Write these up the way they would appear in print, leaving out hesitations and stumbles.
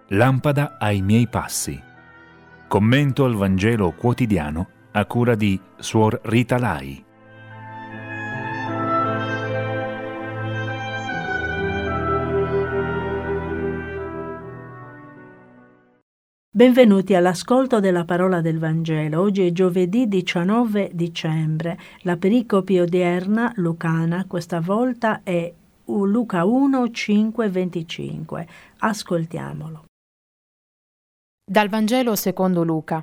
lampada ai miei passi. Commento al Vangelo quotidiano a cura di Suor Rita Lai. Benvenuti all'ascolto della parola del Vangelo. Oggi è giovedì 19 dicembre. La pericope odierna lucana questa volta è Luca 1, 5, 25. Ascoltiamolo. Dal Vangelo secondo Luca.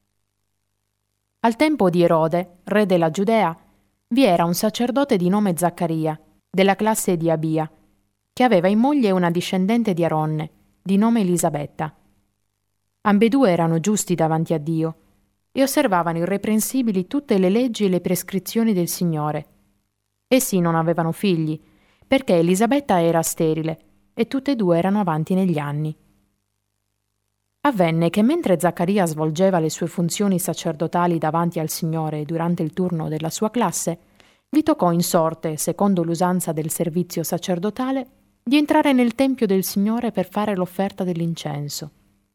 Al tempo di Erode, re della Giudea, vi era un sacerdote di nome Zaccaria, della classe di Abia, che aveva in moglie una discendente di Aronne, di nome Elisabetta. Ambedue erano giusti davanti a Dio e osservavano irreprensibili tutte le leggi e le prescrizioni del Signore. Essi non avevano figli, perché Elisabetta era sterile e tutte e due erano avanti negli anni. Avvenne che mentre Zaccaria svolgeva le sue funzioni sacerdotali davanti al Signore durante il turno della sua classe, vi toccò in sorte, secondo l'usanza del servizio sacerdotale, di entrare nel Tempio del Signore per fare l'offerta dell'incenso.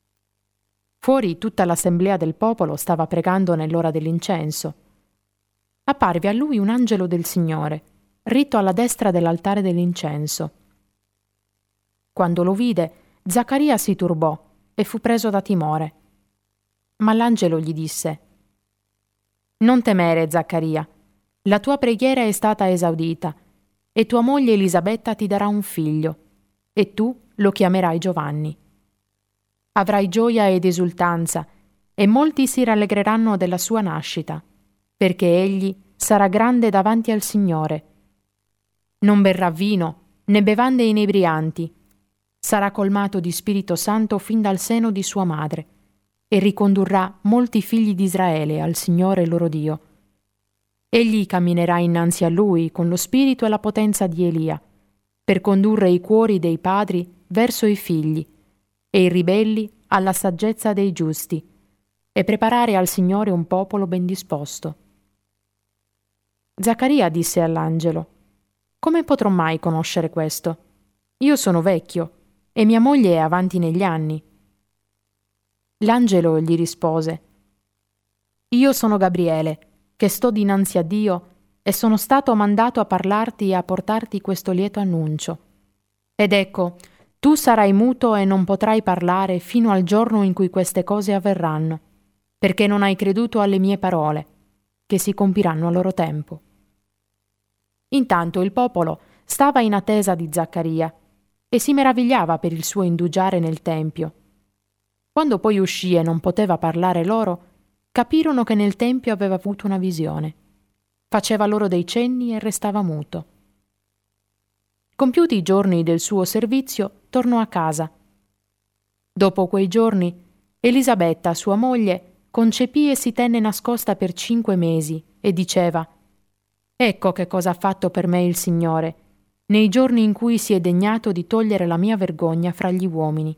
Fuori tutta l'assemblea del popolo stava pregando nell'ora dell'incenso. Apparve a lui un angelo del Signore, ritto alla destra dell'altare dell'incenso. Quando lo vide, Zaccaria si turbò e fu preso da timore. Ma l'angelo gli disse: «Non temere, Zaccaria, la tua preghiera è stata esaudita, e tua moglie Elisabetta ti darà un figlio, e tu lo chiamerai Giovanni. Avrai gioia ed esultanza, e molti si rallegreranno della sua nascita, perché egli sarà grande davanti al Signore. Non berrà vino, né bevande inebrianti. Sarà colmato di Spirito Santo fin dal seno di sua madre, e ricondurrà molti figli di Israele al Signore loro Dio. Egli camminerà innanzi a lui con lo spirito e la potenza di Elia, per condurre i cuori dei padri verso i figli, e i ribelli alla saggezza dei giusti, e preparare al Signore un popolo ben disposto». Zaccaria disse all'angelo: «Come potrò mai conoscere questo? Io sono vecchio, e mia moglie è avanti negli anni». L'angelo gli rispose: «Io sono Gabriele, che sto dinanzi a Dio, e sono stato mandato a parlarti e a portarti questo lieto annuncio. Ed ecco, tu sarai muto e non potrai parlare fino al giorno in cui queste cose avverranno, perché non hai creduto alle mie parole, che si compiranno a loro tempo». Intanto il popolo stava in attesa di Zaccaria e si meravigliava per il suo indugiare nel tempio. Quando poi uscì e non poteva parlare loro, capirono che nel tempio aveva avuto una visione. Faceva loro dei cenni e restava muto. Compiuti i giorni del suo servizio, tornò a casa. Dopo quei giorni, Elisabetta, sua moglie, concepì e si tenne nascosta per 5 mesi e diceva: «Ecco che cosa ha fatto per me il Signore, nei giorni in cui si è degnato di togliere la mia vergogna fra gli uomini».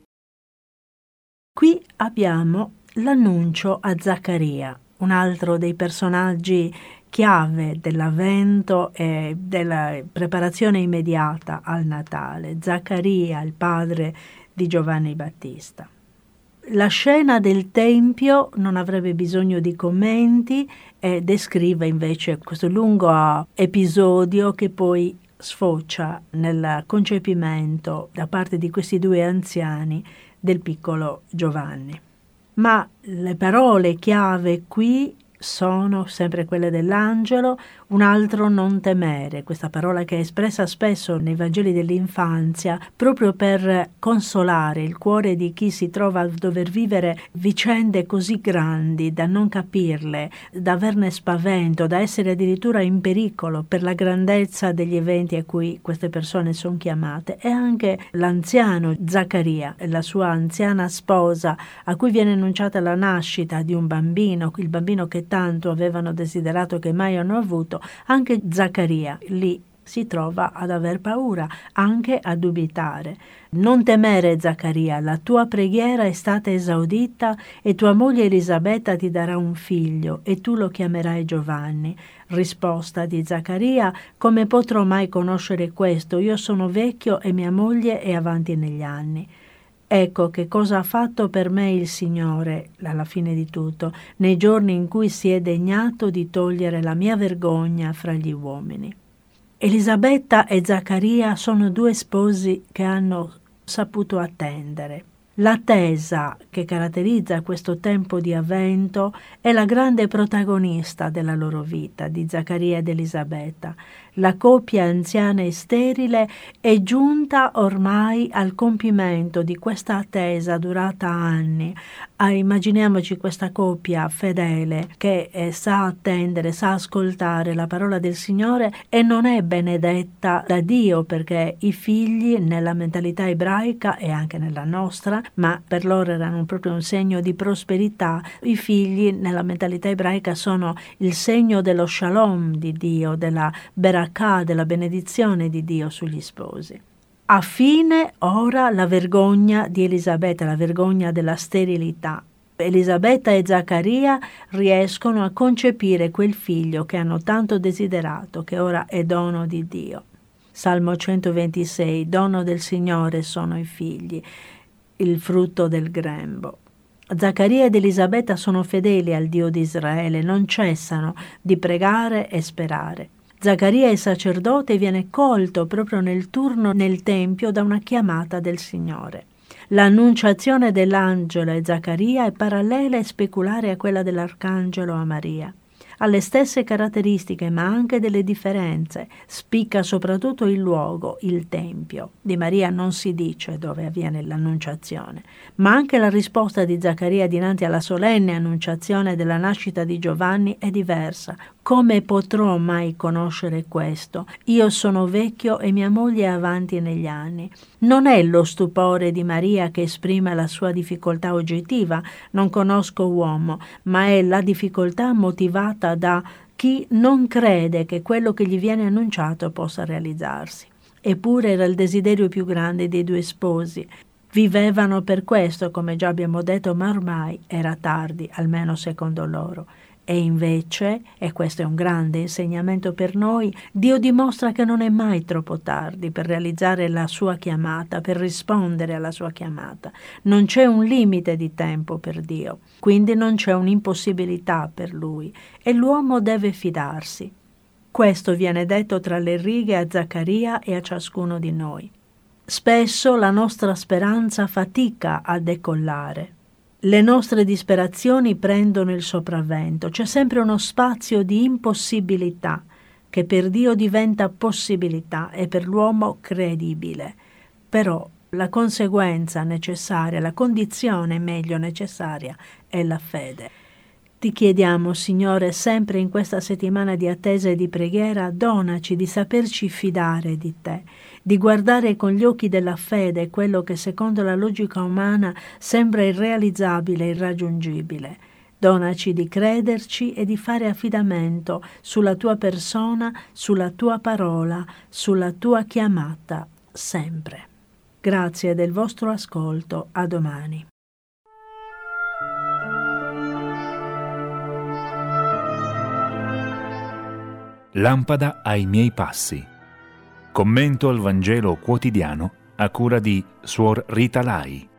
Qui abbiamo l'annuncio a Zaccaria, un altro dei personaggi chiave dell'avvento e della preparazione immediata al Natale. Zaccaria, il padre di Giovanni Battista. La scena del Tempio non avrebbe bisogno di commenti e descrive invece questo lungo episodio che poi sfocia nel concepimento da parte di questi due anziani del piccolo Giovanni. Ma le parole chiave qui sono sempre quelle dell'angelo, un altro non temere, questa parola che è espressa spesso nei Vangeli dell'infanzia proprio per consolare il cuore di chi si trova a dover vivere vicende così grandi da non capirle, da averne spavento, da essere addirittura in pericolo per la grandezza degli eventi a cui queste persone sono chiamate. E anche l'anziano Zaccaria e la sua anziana sposa, a cui viene annunciata la nascita di un bambino, il bambino che tanto avevano desiderato che mai hanno avuto, anche Zaccaria lì si trova ad aver paura, anche a dubitare. Non temere, Zaccaria, la tua preghiera è stata esaudita e tua moglie Elisabetta ti darà un figlio e tu lo chiamerai Giovanni. Risposta di Zaccaria: come potrò mai conoscere questo? Io sono vecchio e mia moglie è avanti negli anni. Ecco che cosa ha fatto per me il Signore, alla fine di tutto, nei giorni in cui si è degnato di togliere la mia vergogna fra gli uomini. Elisabetta e Zaccaria sono due sposi che hanno saputo attendere. L'attesa che caratterizza questo tempo di avvento è la grande protagonista della loro vita, di Zaccaria ed Elisabetta. La coppia anziana e sterile è giunta ormai al compimento di questa attesa durata anni. Immaginiamoci questa coppia fedele che sa attendere, sa ascoltare la parola del Signore e non è benedetta da Dio, perché i figli nella mentalità ebraica e anche nella nostra, ma per loro erano proprio un segno di prosperità. I figli nella mentalità ebraica sono il segno dello shalom di Dio, della berakah, della benedizione di Dio sugli sposi. A fine ora la vergogna di Elisabetta, la vergogna della sterilità. Elisabetta e Zaccaria riescono a concepire quel figlio che hanno tanto desiderato, che ora è dono di Dio. Salmo 126, dono del Signore sono i figli, il frutto del grembo. Zaccaria ed Elisabetta sono fedeli al Dio di Israele, non cessano di pregare e sperare. Zaccaria è sacerdote e viene colto proprio nel turno nel Tempio da una chiamata del Signore. L'annunciazione dell'angelo a Zaccaria è parallela e speculare a quella dell'arcangelo a Maria. Ha le stesse caratteristiche ma anche delle differenze. Spicca soprattutto il luogo, il Tempio. Di Maria non si dice dove avviene l'annunciazione, ma anche la risposta di Zaccaria dinanzi alla solenne annunciazione della nascita di Giovanni è diversa. Come potrò mai conoscere questo? Io sono vecchio e mia moglie è avanti negli anni. Non è lo stupore di Maria che esprime la sua difficoltà oggettiva, non conosco uomo, ma è la difficoltà motivata da chi non crede che quello che gli viene annunciato possa realizzarsi. Eppure era il desiderio più grande dei due sposi. Vivevano per questo, come già abbiamo detto, ma ormai era tardi, almeno secondo loro. E invece, e questo è un grande insegnamento per noi, Dio dimostra che non è mai troppo tardi per realizzare la sua chiamata, per rispondere alla sua chiamata. Non c'è un limite di tempo per Dio, quindi non c'è un'impossibilità per Lui e l'uomo deve fidarsi. Questo viene detto tra le righe a Zaccaria e a ciascuno di noi. Spesso la nostra speranza fatica a decollare. Le nostre disperazioni prendono il sopravvento, c'è sempre uno spazio di impossibilità che per Dio diventa possibilità e per l'uomo credibile. Però la conseguenza necessaria, la condizione meglio necessaria è la fede. Ti chiediamo, Signore, sempre in questa settimana di attesa e di preghiera, donaci di saperci fidare di Te, di guardare con gli occhi della fede quello che secondo la logica umana sembra irrealizzabile e irraggiungibile. Donaci di crederci e di fare affidamento sulla Tua persona, sulla Tua parola, sulla Tua chiamata, sempre. Grazie del vostro ascolto, a domani. Lampada ai miei passi. Commento al Vangelo quotidiano a cura di Suor Rita Lai.